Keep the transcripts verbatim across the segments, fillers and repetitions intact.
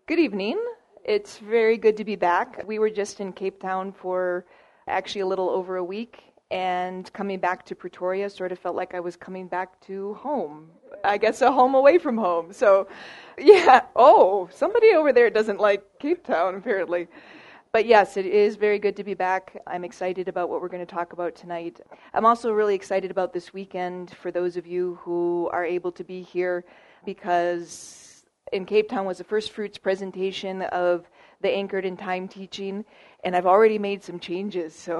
Good evening. It's very good to be back. We were just in Cape Town for actually a little over a week, and coming back to Pretoria sort of felt like I was coming back to home. I guess a home away from home. So, yeah. Oh, somebody over there doesn't like Cape Town, apparently. But yes, it is very good to be back. I'm excited about what we're going to talk about tonight. I'm also really excited about this weekend for those of you who are able to be here, because in Cape Town was the first fruits presentation of the Anchored in Time teaching, and I've already made some changes. So,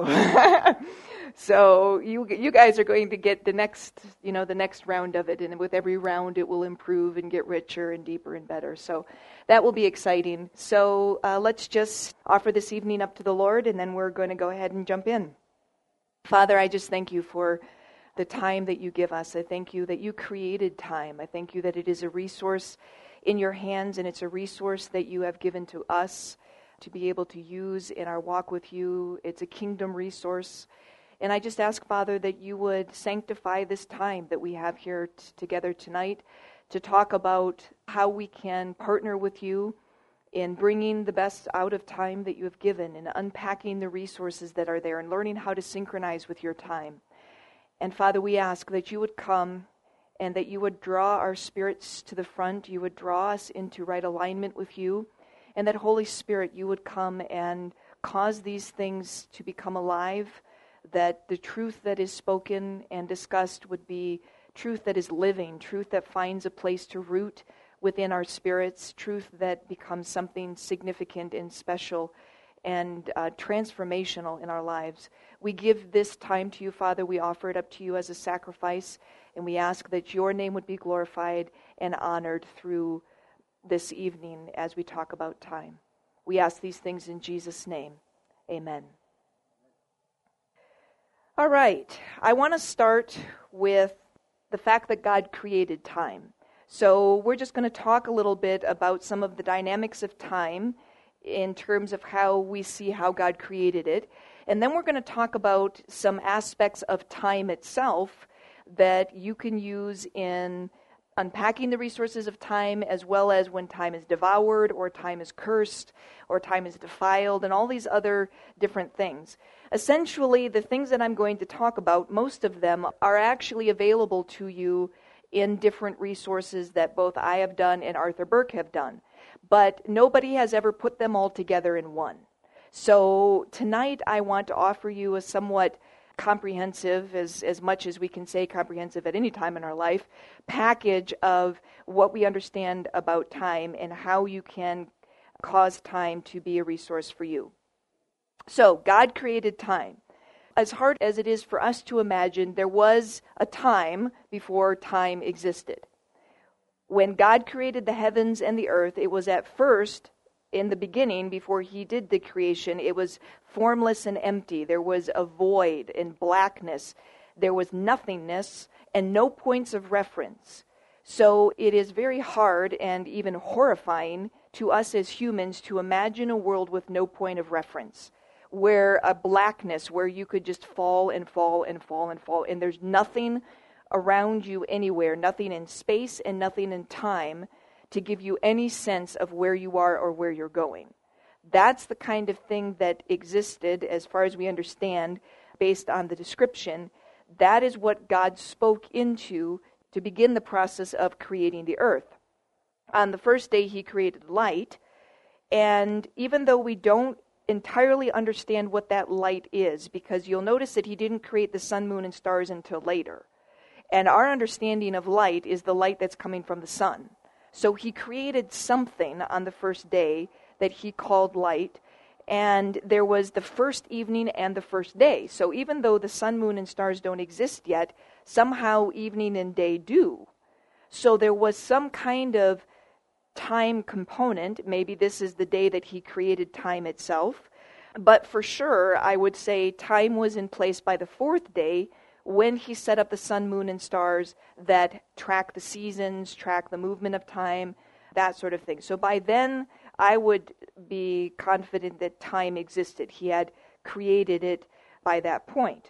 so you you guys are going to get the next, you know, the next round of it, and with every round it will improve and get richer and deeper and better. So that will be exciting. So uh, let's just offer this evening up to the Lord, and then we're going to go ahead and jump in. Father, I just thank you for the time that you give us. I thank you that you created time. I thank you that it is a resource in your hands, and it's a resource that you have given to us to be able to use in our walk with you. It's a kingdom resource. And I just ask, Father, that you would sanctify this time that we have here t- together tonight to talk about how we can partner with you in bringing the best out of time that you have given, and unpacking the resources that are there, and learning how to synchronize with your time. And Father, we ask that you would come and that you would draw our spirits to the front, you would draw us into right alignment with you, and that Holy Spirit, you would come and cause these things to become alive, that the truth that is spoken and discussed would be truth that is living, truth that finds a place to root within our spirits, truth that becomes something significant and special and uh, transformational in our lives. We give this time to you, Father. We offer it up to you as a sacrifice, and we ask that your name would be glorified and honored through this evening as we talk about time. We ask these things in Jesus' name. Amen. All right. I want to start with the fact that God created time. So we're just going to talk a little bit about some of the dynamics of time in terms of how we see how God created it. And then we're going to talk about some aspects of time itself that you can use in unpacking the resources of time, as well as when time is devoured, or time is cursed, or time is defiled, and all these other different things. Essentially, the things that I'm going to talk about, most of them are actually available to you in different resources that both I have done and Arthur Burke have done. But nobody has ever put them all together in one. So tonight I want to offer you a somewhat comprehensive, as, as much as we can say comprehensive at any time in our life, package of what we understand about time and how you can cause time to be a resource for you. So God created time. As hard as it is for us to imagine, there was a time before time existed. When God created the heavens and the earth, it was at first, in the beginning, before he did the creation, it was formless and empty. There was a void and blackness. There was nothingness and no points of reference. So it is very hard and even horrifying to us as humans to imagine a world with no point of reference, where a blackness, where you could just fall and fall and fall and fall, and there's nothing around you anywhere, nothing in space and nothing in time to give you any sense of where you are or where you're going. That's the kind of thing that existed, as far as we understand, based on the description. That is what God spoke into to begin the process of creating the earth. On the first day, he created light, and even though we don't entirely understand what that light is, because you'll notice that he didn't create the sun, moon, and stars until later. And our understanding of light is the light that's coming from the sun. So he created something on the first day that he called light, and there was the first evening and the first day. So even though the sun, moon, and stars don't exist yet, somehow evening and day do. So there was some kind of time component. Maybe this is the day that he created time itself. But for sure, I would say time was in place by the fourth day, when he set up the sun, moon, and stars that track the seasons, track the movement of time, that sort of thing. So by then, I would be confident that time existed. He had created it by that point.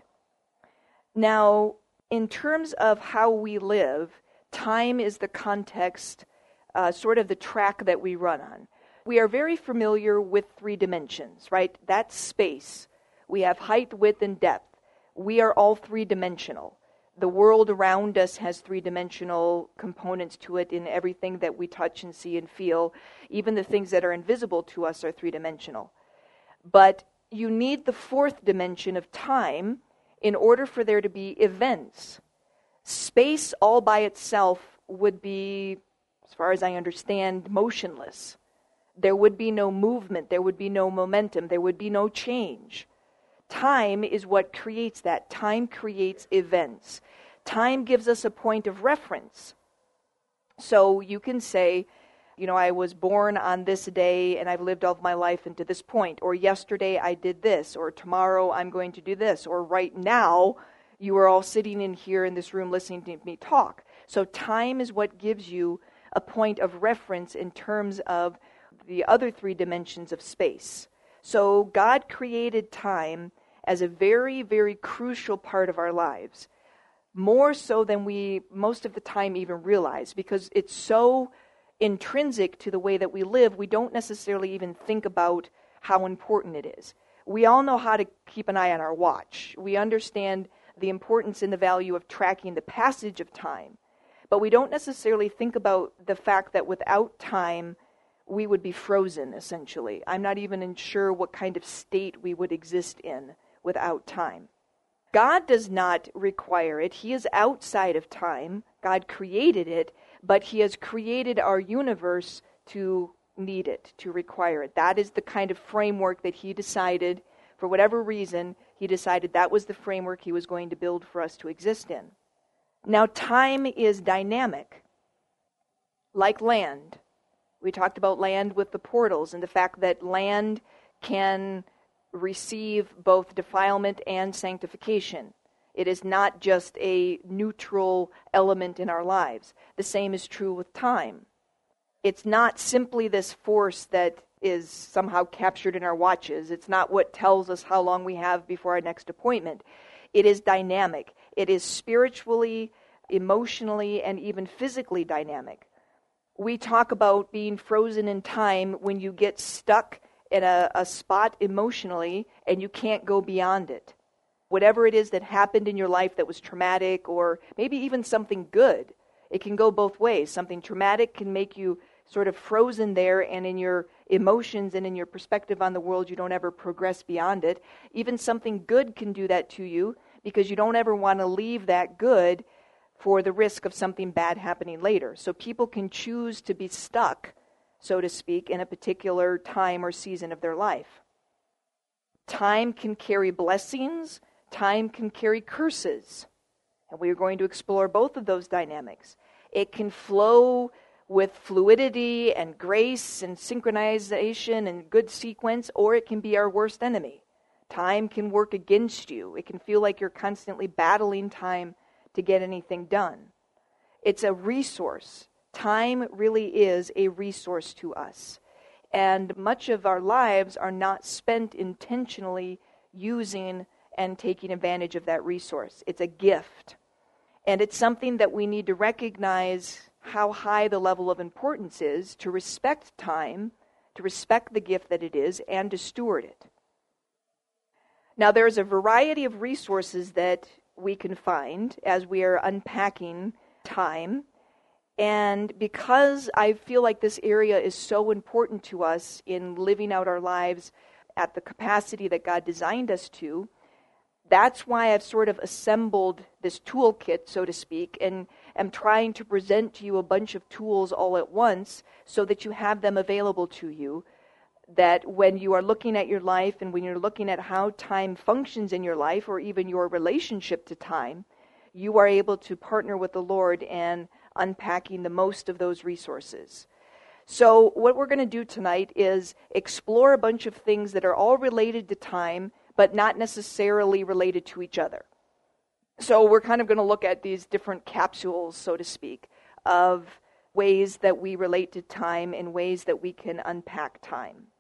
Now, in terms of how we live, time is the context, uh, sort of the track that we run on. We are very familiar with three dimensions, right? That's space. We have height, width, and depth. We are all three-dimensional. The world around us has three-dimensional components to it in everything that we touch and see and feel. Even the things that are invisible to us are three-dimensional. But you need the fourth dimension of time in order for there to be events. Space all by itself would be, as far as I understand, motionless. There would be no movement, there would be no momentum, there would be no change. Time is what creates that. Time creates events. Time gives us a point of reference. So you can say, you know, I was born on this day and I've lived all of my life into this point, or yesterday I did this, or tomorrow I'm going to do this, or right now you are all sitting in here in this room listening to me talk. So time is what gives you a point of reference in terms of the other three dimensions of space. So God created time as a very, very crucial part of our lives, more so than we most of the time even realize, because it's so intrinsic to the way that we live, we don't necessarily even think about how important it is. We all know how to keep an eye on our watch. We understand the importance and the value of tracking the passage of time, but we don't necessarily think about the fact that without time, we would be frozen, essentially. I'm not even sure what kind of state we would exist in without time. God does not require it. He is outside of time. God created it, but He has created our universe to need it, to require it. That is the kind of framework that He decided, for whatever reason, He decided that was the framework He was going to build for us to exist in. Now, time is dynamic, like land. We talked about land with the portals and the fact that land can receive both defilement and sanctification. It is not just a neutral element in our lives. The same is true with time. It's not simply this force that is somehow captured in our watches. It's not what tells us how long we have before our next appointment. It is dynamic. It is spiritually, emotionally, and even physically dynamic. We talk about being frozen in time when you get stuck in a, a spot emotionally and you can't go beyond it. Whatever it is that happened in your life that was traumatic, or maybe even something good, it can go both ways. Something traumatic can make you sort of frozen there, and in your emotions and in your perspective on the world, you don't ever progress beyond it. Even something good can do that to you, because you don't ever want to leave that good for the risk of something bad happening later. So people can choose to be stuck, so to speak, in a particular time or season of their life. Time can carry blessings. Time can carry curses. And we are going to explore both of those dynamics. It can flow with fluidity and grace and synchronization and good sequence, or it can be our worst enemy. Time can work against you. It can feel like you're constantly battling time to get anything done. It's a resource. Time really is a resource to us. And much of our lives are not spent intentionally using and taking advantage of that resource. It's a gift. And it's something that we need to recognize how high the level of importance is, to respect time, to respect the gift that it is, and to steward it. Now, there's a variety of resources that we can find as we are unpacking time. And because I feel like this area is so important to us in living out our lives at the capacity that God designed us to, that's why I've sort of assembled this toolkit, so to speak, and am trying to present to you a bunch of tools all at once so that you have them available to you, that when you are looking at your life and when you're looking at how time functions in your life, or even your relationship to time, you are able to partner with the Lord in unpacking the most of those resources. So what we're going to do tonight is explore a bunch of things that are all related to time, but not necessarily related to each other. So we're kind of going to look at these different capsules, so to speak, of ways that we relate to time and ways that we can unpack time.